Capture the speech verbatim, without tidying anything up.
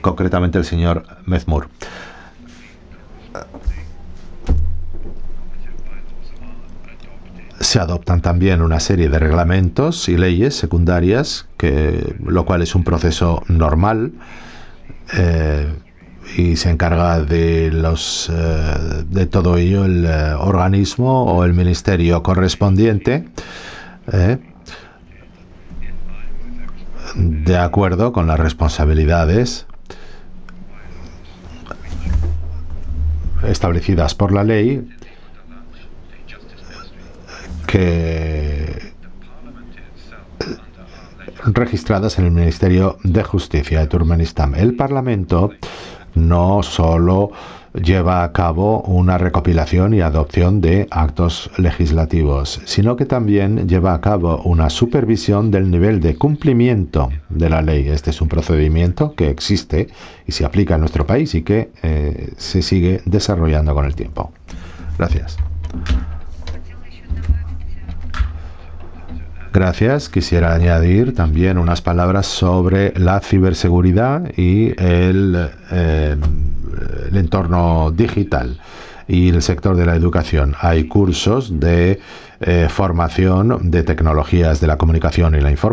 concretamente el señor Mezmur. Se adoptan también una serie de reglamentos y leyes secundarias, que, lo cual es un proceso normal, eh, y se encarga de, los, eh, de todo ello el eh, organismo o el ministerio correspondiente, eh, de acuerdo con las responsabilidades establecidas por la ley, que registradas en el Ministerio de Justicia de Turkmenistán. El Parlamento no solo lleva a cabo una recopilación y adopción de actos legislativos, sino que también lleva a cabo una supervisión del nivel de cumplimiento de la ley. Este es un procedimiento que existe y se aplica en nuestro país y que eh, se sigue desarrollando con el tiempo. Gracias. Gracias. Quisiera añadir también unas palabras sobre la ciberseguridad y el, eh, el entorno digital y el sector de la educación. Hay cursos de eh, formación de tecnologías de la comunicación y la información